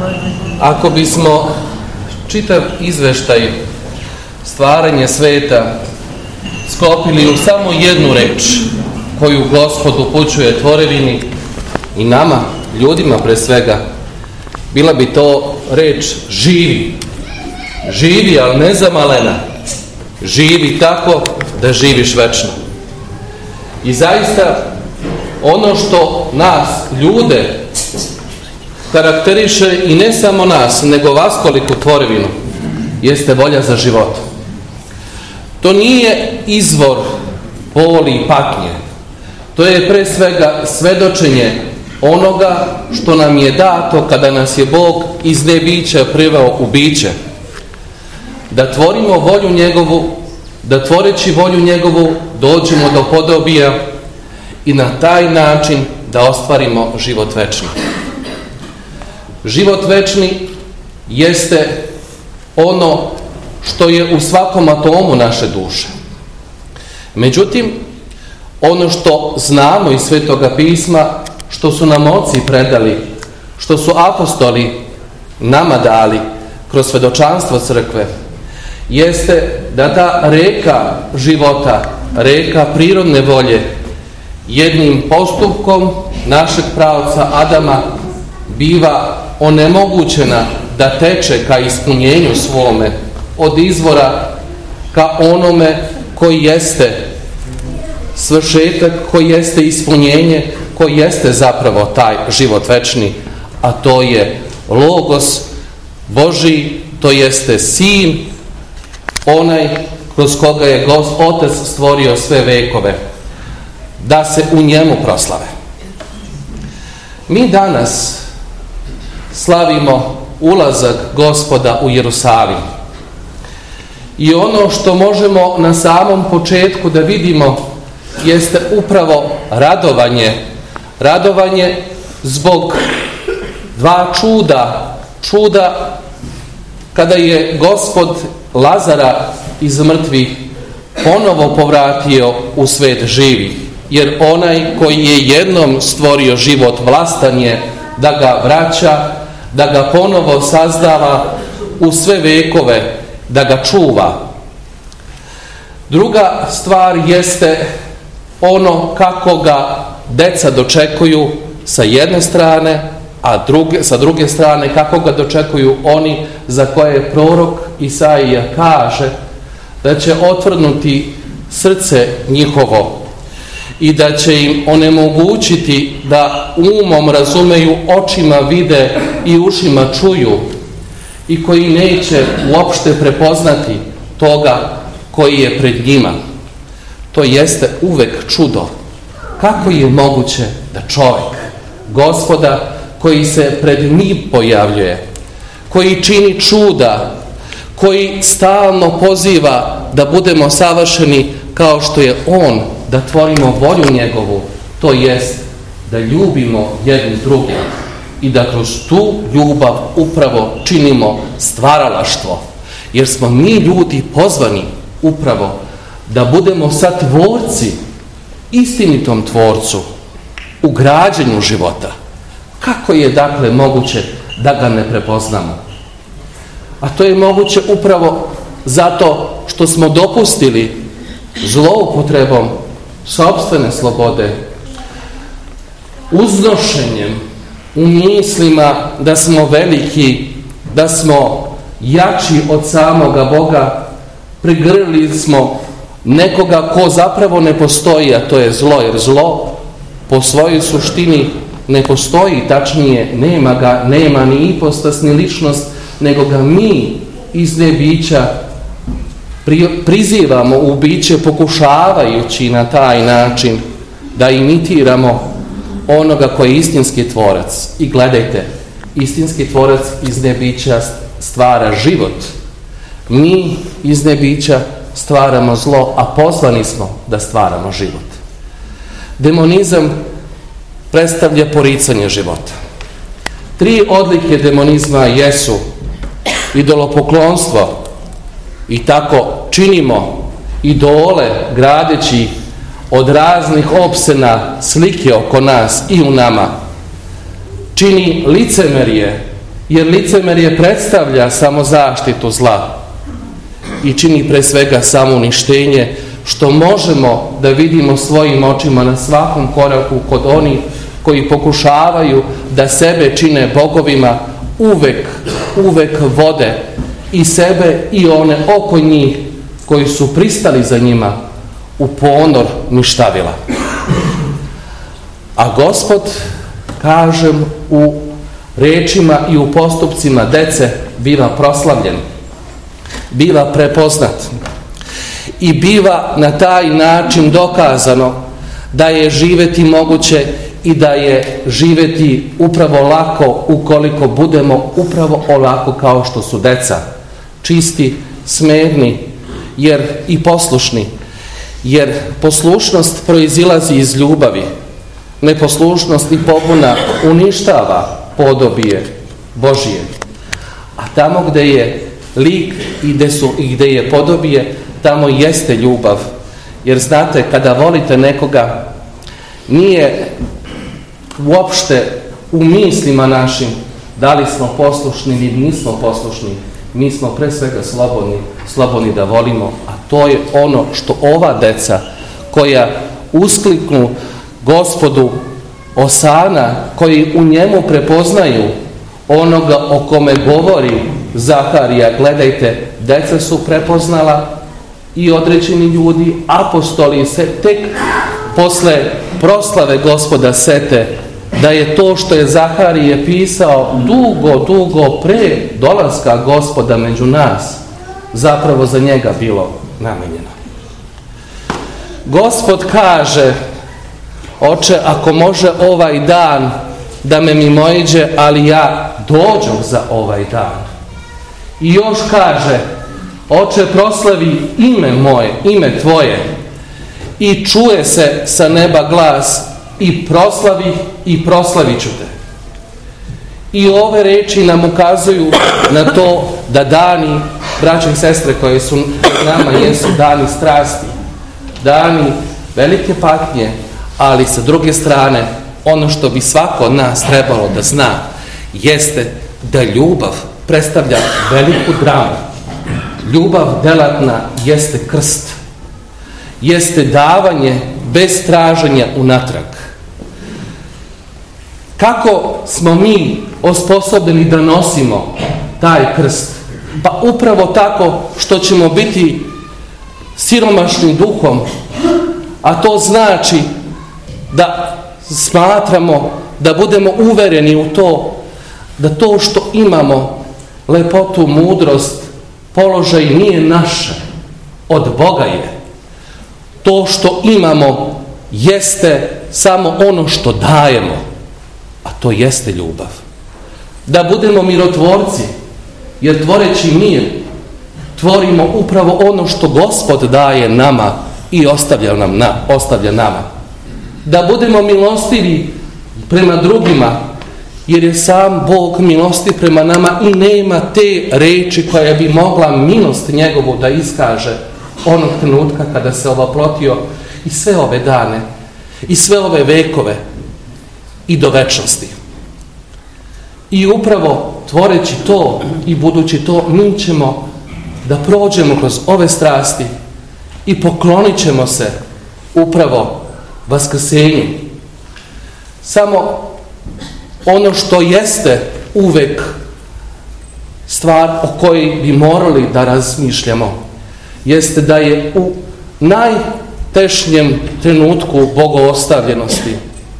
Ako bismo čitav izveštaj stvaranja sveta sklopili u samo jednu reč koju Gospod upućuje tvorevini i nama, ljudima pre svega, bila bi to reč živi. Živi, ali ne zamalena. Živi tako da živiš večno. I zaista ono što nas, ljude, karakteriše i ne samo nas, nego vaskoliku tvorevinu, jeste volja za život. To nije izvor boli i patnje. To je pre svega svedočenje onoga što nam je dato kada nas je Bog iz nebića priveo u biće. Da tvorimo volju njegovu, da tvoreći volju njegovu dođemo do podobija i na taj način da ostvarimo život večni. Život večni jeste ono što je u svakom atomu naše duše. Međutim, ono što znamo iz Svetoga pisma, što su nam oci predali, što su apostoli nama dali kroz svedočanstvo crkve, jeste da ta reka života, reka prirodne volje, jednim postupkom našeg pravca Adama biva onemogućena da teče ka ispunjenju svome, od izvora ka onome koji jeste svršetak, koji jeste ispunjenje, koji jeste zapravo taj život večni, a to je Logos Božji, to jeste Sin, onaj kroz koga je Otac stvorio sve vekove, da se u njemu proslave. Mi danas slavimo ulazak Gospoda u Jerusalim. I ono što možemo na samom početku da vidimo jeste upravo radovanje. Radovanje zbog dva čuda. Čuda kada je Gospod Lazara iz mrtvih ponovo povratio u svet živi. Jer onaj koji je jednom stvorio život vlastan je da ga vraća, da ga ponovo sazdava u sve vekove, da ga čuva. Druga stvar jeste ono kako ga deca dočekuju sa jedne strane, a sa druge strane kako ga dočekuju oni za koje prorok Isaija kaže da će otvrnuti srce njihovo i da će im onemogućiti da umom razumeju, očima vide i ušima čuju, i koji neće uopšte prepoznati toga koji je pred njima. To jeste uvek čudo. Kako je moguće da čovjek, Gospoda, koji se pred njim pojavljuje, koji čini čuda, koji stalno poziva da budemo savršeni kao što je On, da tvorimo volju njegovu, to jest da ljubimo jedni druge i da kroz tu ljubav upravo činimo stvaralaštvo, jer smo mi ljudi pozvani upravo da budemo satvorci, istinitom tvorcu u građenju života. Kako je dakle moguće da ga ne prepoznamo? A to je moguće upravo zato što smo dopustili zloupotrebom sopstvene slobode, uznošenjem u mislima da smo veliki, da smo jači od samoga Boga, prigrlili smo nekoga ko zapravo ne postoji, a to je zlo, jer zlo po svojoj suštini ne postoji, tačnije nema ga, nema ni ipostas ni ličnost, nego ga mi iz nebića prizivamo u biće, pokušavajući na taj način da imitiramo onoga koji je istinski tvorac. I gledajte, istinski tvorac iz nebića stvara život. Mi iz nebića stvaramo zlo, a pozvani smo da stvaramo život. Demonizam predstavlja poricanje života. 3 odlike demonizma jesu idolopoklonstvo, i tako činimo idole gradeći od raznih opsena slike oko nas i u nama. Čini licemerje, Jer licemerje predstavlja samo zaštitu zla i čini pre svega samo uništenje, što možemo da vidimo svojim očima na svakom koraku kod onih koji pokušavaju da sebe čine bogovima, uvek vode i sebe i one oko njih koji su pristali za njima u ponor ništavila. A Gospod, kažem, u rečima i u postupcima dece biva proslavljen, biva prepoznat i biva na taj način dokazano da je živeti moguće i da je živeti upravo lako ukoliko budemo upravo ovako kao što su deca, čisti, smerni i poslušni, jer poslušnost proizilazi iz ljubavi. Neposlušnost i pobuna uništava podobije Božije. A tamo gde je lik i gde je podobije, tamo jeste ljubav. Jer znate, kada volite nekoga, nije uopšte u mislima našim da li smo poslušni ili nismo poslušni. Mi smo pre svega slobodni da volimo, a to je ono što ova deca koja uskliknu Gospodu Osana, koji u njemu prepoznaju onoga o kome govori Zaharija. Gledajte, deca su prepoznala i određeni ljudi, apostoli se tek posle proslave Gospoda sete da je to što je Zaharije pisao dugo pre dolaska Gospoda među nas zapravo za njega bilo namenjeno. Gospod kaže: Oče, ako može ovaj dan da me mimoiđe, ali ja dođem za ovaj dan. I još kaže: Oče, proslavi ime moje, ime tvoje. I čuje se sa neba glas: i proslavi i proslavit ću te. I ove reči nam ukazuju na to da dani, braće i sestre koje su nama, jesu dani strasti, dani velike patnje, ali sa druge strane ono što bi svako od nas trebalo da zna jeste da ljubav predstavlja veliku dramu. Ljubav delatna jeste krst, jeste davanje bez traženja unatrag. Kako smo mi osposobljeni da nosimo taj krst? Pa upravo tako što ćemo biti siromašni duhom, a to znači da smatramo, da budemo uvereni u to, da to što imamo, lepotu, mudrost, položaj nije naše, od Boga je. To što imamo jeste samo ono što dajemo, a to jeste ljubav. Da budemo mirotvorci, jer tvoreći mir, tvorimo upravo ono što Gospod daje nama i ostavlja nama. Da budemo milostivi prema drugima, jer je sam Bog milostiv prema nama i nema te reči koja bi mogla milost njegovu da iskaže onog trenutka kada se ovoplotio i sve ove dane i sve ove vekove i do večnosti. I upravo tvoreći to i budući to, mi ćemo da prođemo kroz ove strasti i poklonit ćemo se upravo vaskrsenju. Samo ono što jeste uvek stvar o kojoj bi morali da razmišljamo jeste da je u najtešnjem trenutku bogoostavljenosti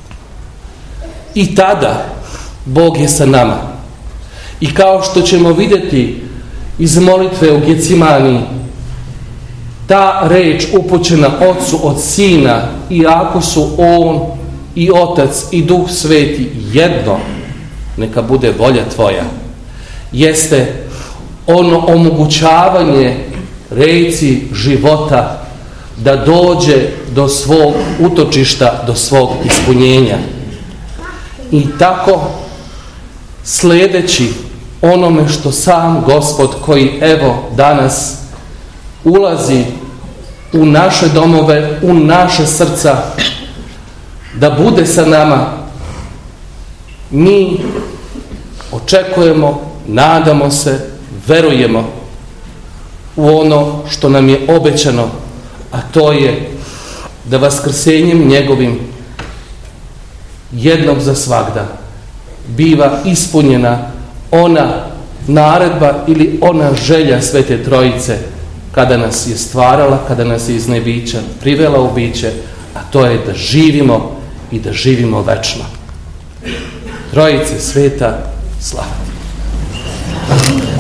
i tada Bog je sa nama. I kao što ćemo vidjeti iz molitve u Getsimani, ta reč upućena Otcu od Sina, iako su On i Otac i Duh Sveti jedno, neka bude volja tvoja, jeste ono omogućavanje reci života da dođe do svog utočišta, do svog ispunjenja. I tako sledeći onome što sam Gospod, koji evo danas ulazi u naše domove, u naše srca, da bude sa nama, mi očekujemo, nadamo se, verujemo u ono što nam je obećano, a to je da vaskrsenjem njegovim jednom za svagda biva ispunjena ona naredba ili ona želja Svete Trojice kada nas je stvarala, kada nas je iz nebića privela u biće, a to je da živimo i da živimo večno. Trojice sveta, slava ti.